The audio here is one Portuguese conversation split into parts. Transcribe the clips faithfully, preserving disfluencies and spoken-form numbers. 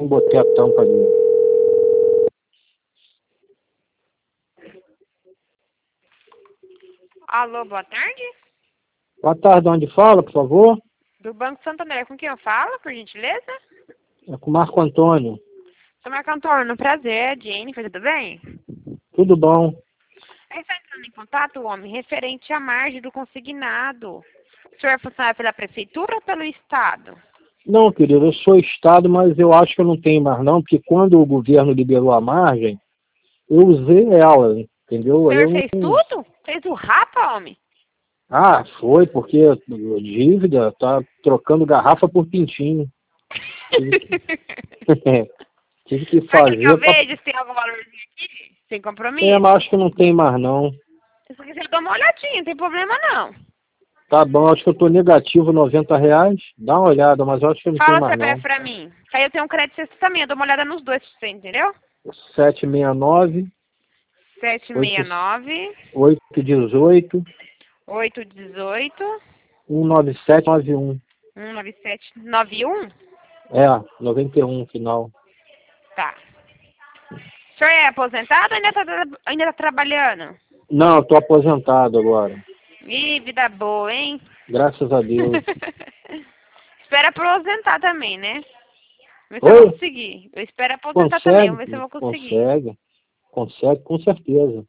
nem botei a tampa ali. Alô, boa tarde. Boa tarde, onde fala, por favor? Do Banco Santander, com quem eu falo, por gentileza? É com o Marco Antônio. Sou Marco Antônio, prazer, Jennifer, tudo bem? Tudo bom? Aí está entrando em contato, homem, referente à margem do consignado. O senhor é funcionário pela prefeitura ou pelo Estado? Não, querido, eu sou Estado, mas eu acho que eu não tenho mais não, porque quando o governo liberou a margem, eu usei ela, entendeu? O Aí senhor eu fez não... tudo? Fez o rapa, homem? Ah, foi, porque dívida, tá trocando garrafa por pintinho. Tive que, tive que Só aquele que eu fazer pra... vejo, se tem algum valorzinho aqui, sem É, compromisso? mas acho que não tem mais não. Se você quiser, eu dou uma olhadinha, não tem problema não. Tá bom, acho que eu tô negativo noventa reais. Dá uma olhada, mas eu acho que não tem Fala o mais não. C P F pra mim. Aí eu tenho um crédito extra também, eu dou uma olhada nos dois pra você, entendeu? sete seis nove, sete seis nove, oito um oito, oito um oito, um nove sete nove um. um nove sete nove um? É, noventa e um final. Tá. O senhor é aposentado ou ainda tá, tra- ainda tá trabalhando? Não, eu tô aposentado agora. Ih, vida boa, hein? Graças a Deus. Espero aposentar também, né? Vamos ver se eu vou Oi? conseguir. Eu espero aposentar também, vamos ver se eu Consegue? vou conseguir. Consegue. Consegue, com certeza.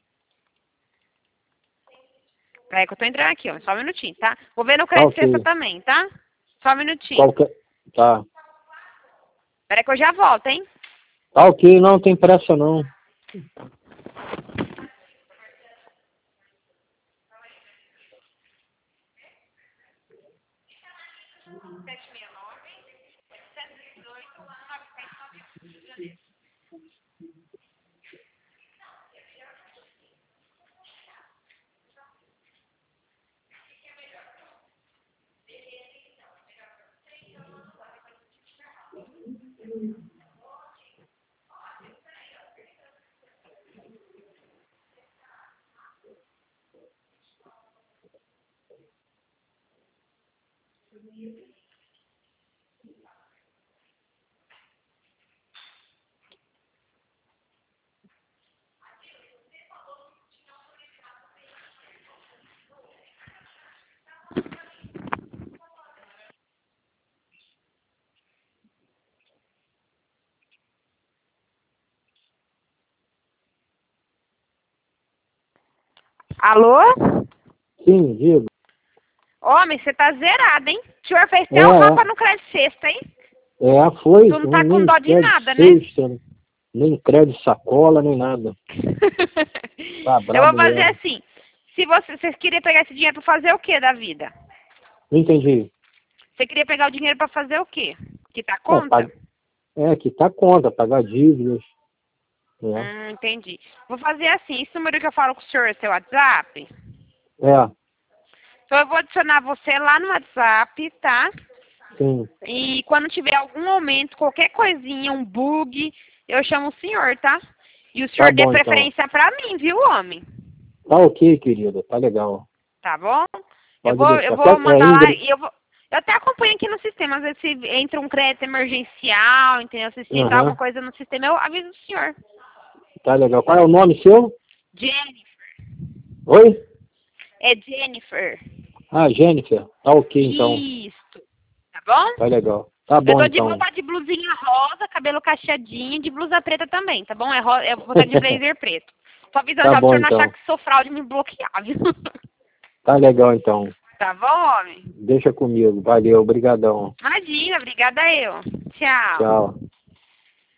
Peraí que eu tô entrando aqui, ó. Só um minutinho, tá? Vou ver no Tá crédito sexta ok. também, tá? Só um minutinho. Qualquer... Tá. Peraí que eu já volto, hein? Tá ok, não tem pressa não. Alô? Sim, digo. Homem, você tá zerado, hein? O senhor fez É, até o rapa é. no crédito sexta, hein? É, foi. Tu não Não, tá com nem dó de crédito nada, né? sexta, nem crédito sacola, nem nada. Tá Eu vou brabo fazer mesmo. assim. Se você, você queria pegar esse dinheiro pra fazer o que da vida? Não entendi. Você queria pegar o dinheiro pra fazer o quê? Quitar É, conta? pag... é que tá conta, pagar dívidas. É. Hum, entendi. Vou fazer assim. Esse número que eu falo com o senhor é seu WhatsApp? É, Então eu vou adicionar você lá no WhatsApp, tá? sim. E quando tiver algum aumento, qualquer coisinha, um bug, eu chamo o senhor, tá? E o Tá senhor dê bom então. preferência pra mim, viu, homem? Tá ok, querida. Tá legal. Tá bom? Eu Pode vou, eu deixar. vou Qual- É mandar lá Ingrid. e eu vou. Eu até acompanho aqui no sistema, às vezes se entra um crédito emergencial, entendeu? Se entrar alguma Aham. coisa no sistema, eu aviso o senhor. Tá legal. Qual é o nome seu? Jennifer. Oi? É Jennifer. Ah, Jennifer. Tá ok então. Isso. Tá bom? Tá legal. Tá Eu bom tô de então. voltar de blusinha rosa, cabelo cacheadinho e de blusa preta também, tá bom? É ro... Eu vou estar de blazer preto. Tô avisando Tá já pro bom senhor não achar então. que sou fraude e me bloquear, viu? Tá legal então. Tá bom, homem? Deixa comigo. Valeu. Obrigadão. Imagina, obrigada eu. Tchau. Tchau.